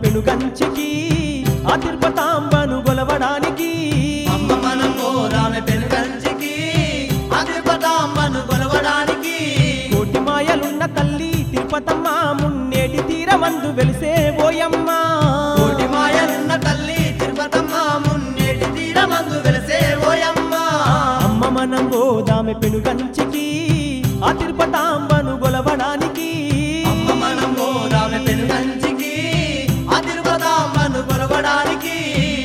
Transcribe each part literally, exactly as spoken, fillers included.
పెనుగంచికి ఆ తిరుపతాంబను గొలవడానికి అమ్మ మనం పోదామె పెనుగంచికి ఆ తిరుపతాంబను కొలవడానికి కోటి మాయలున్న తల్లి తిరుపతమ్మ మున్నేటి తీరమందు వెలిసే ఓయమ్మ కోటి మాయలున్న తల్లి తిరుపతమ్మ మున్నేటి తీరమందు వెలిసే ఓయమ్మ అమ్మ మనం పోదామె పెనుగంచికి ఆ తిరుపతాంబను గొలవడానికి అమ్మ మనం పోదామె పెనుగంచికి ఆ తిరుపతాంబను కొలవడానికి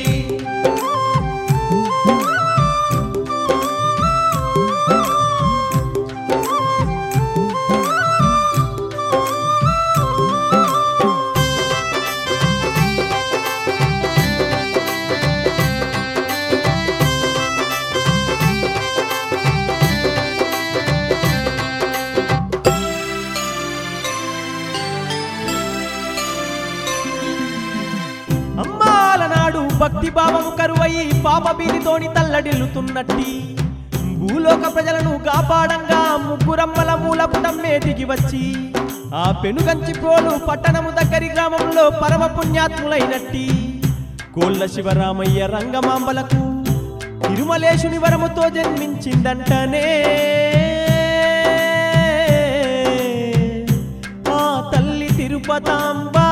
అమ్మాలనాడు భక్తి భావము కరువయి పాప బీదితోని తల్లడిల్లుతున్నట్టి భూలోక ప్రజలను కాపాడంగా ముగ్గురమ్మల మూలపుటమ్మే దిగి వచ్చి ఆ పెనుగంచి ప్రోలు పట్టణము దగ్గరి గ్రామంలో పరమ పుణ్యాత్ములైనట్టి కోళ్ళ శివరామయ్య రంగమాంబలకు తిరుమలేశుని వరముతో జన్మించిందంటనే ఆ తల్లి తిరుపతాంబా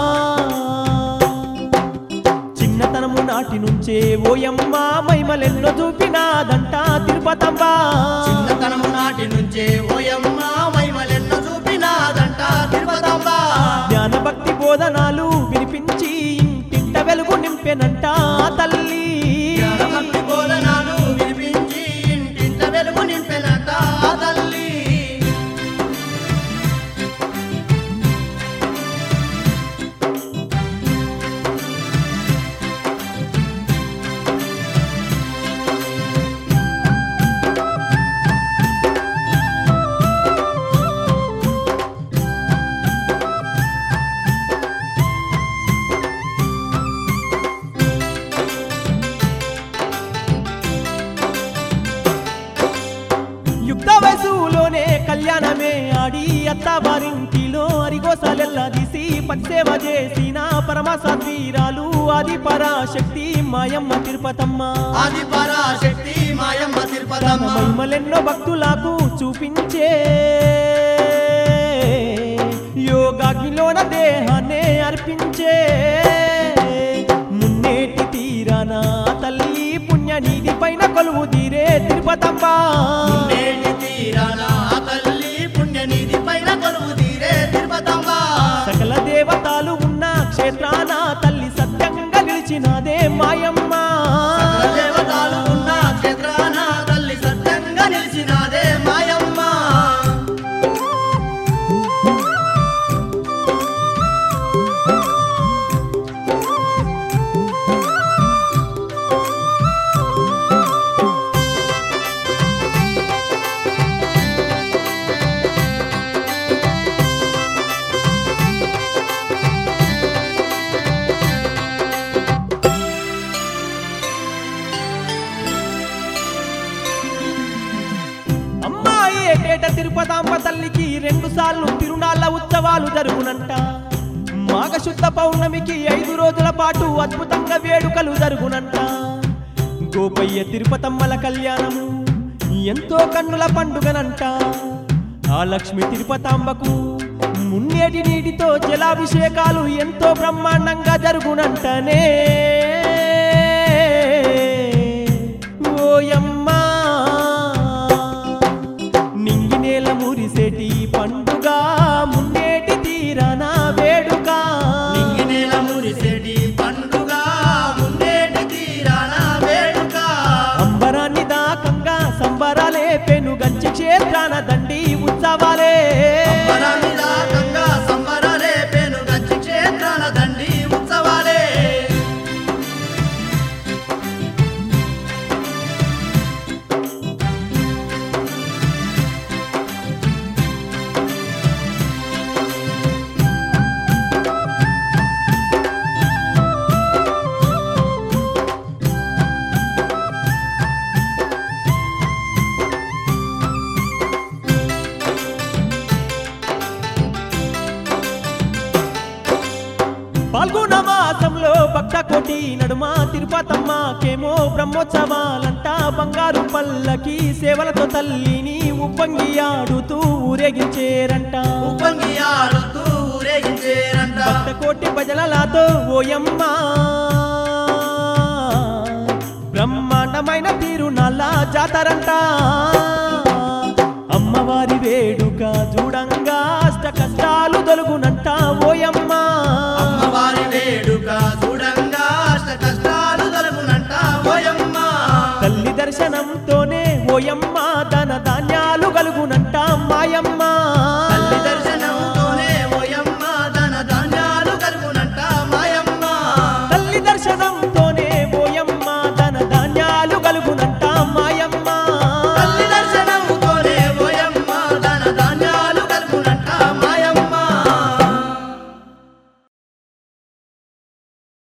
చిన్నతనము నాటి నుంచే ఓయమ్మ మైమలెన్నో చూపినాదంట తిరుపతమ్మ చిన్నతనము నాటి నుంచే ఓయమ్మ మైమలెన్నో చూపినాదంట తిరుపతమ్మ జ్ఞాన భక్తి బోధనాలు వినిపించి ఇంటింట వెలుగు నింపెనంట తల్లి జ్ఞానభక్తి బోధనాలు వినిపించి ఇంటింట వెలుగు నింపెనంట తల్లి యుక్త వయసులోనే కళ్యాణమే ఆడి అత్తవారింటిలో అరిగోసాలెల్లా తీసి పట్సేవ చేసిన పరమసాత్వీరాలు ఆది పరాశక్తి మాయమ్మ తిరుపతమ్మ ఆది పరాశక్తి మాయమ్మ తిరుపతమ్మ మహిమలెన్నో భక్తులకు చూపించే యోగాగ్నిలోన దేహాన్నే అర్పించే మున్నేటి తీరాన తల్లి పుణ్యనిధి పైన కొలువు తీరే తిరుపతమ్మ నేటి తీరాన తల్లి పుణ్యనిధి పైన కొలువు తీరే తిరుపతమ్మ సకల దేవతలు ఉన్న క్షేత్రాన తల్లి సత్యంగా నిలిచినదే మాయమ్మ సకల దేవతలు ఉన్న క్షేత్రాన తల్లి సత్యంగా నిలిచినాదే మాయమ్మ అమ్మాయి ఏటేట తిరుపతాంబ తల్లికి రెండు సార్లు తిరునాళ్ళ ఉత్సవాలు జరుగునంట మాఘశుద్ధ పౌర్ణమికి ఐదు రోజుల పాటు అద్భుతంగా వేడుకలు జరుగునంట గోపయ్య తిరుపతమ్మల కళ్యాణము ఎంతో కన్నుల పండుగనంట ఆ లక్ష్మి తిరుపతాంబకు మున్నేటి నీటితో జలాభిషేకాలు ఎంతో బ్రహ్మాండంగా జరుగునంటనే ఓయమ్మా నింగి నేల మురిసేటి పండుగ మున్నేటి తీరాన వేడుక నింగి నేల మురిసేటి పండుగ మున్నేటి తీరాన వేడుక అంబరాన్ని దాకంగా సంబరాలే పెనుగంచి క్షేత్రాన దండి ఉత్సవాలే అంబరాన్ని దాకంగా సంబరాలే పెనుగంచి క్షేత్రాల దండి ఉత్సవాలే పాల్గొన మాసంలో భక్త కోటి నడుమ తిరుపతమ్మకేమో బ్రహ్మోత్సవాలంట బంగారు పల్లకి సేవలతో తల్లిని ఉప్పంగి ఆడుతూ ఊరేగించేరంట ఉప్పంగి ఆడుతూ ఊరేగించేరంట భక్త కోటి భజనలతో ఓయమ్మ బ్రహ్మాండమైన తీరునాళ్ళ జాతరంట అమ్మవారి వేడుక చూడంగా అష్ట కష్టాలు తొలుగునంట ఓయమ్మ అమ్మవారి వేడుక చూడంగా అష్ట కష్టాలు తొలగునంట ఓయమ్మ తల్లి దర్శనంతోనే ఓయమ్మ ధన ధాన్యాలు కలుగునంట మాయమ్మ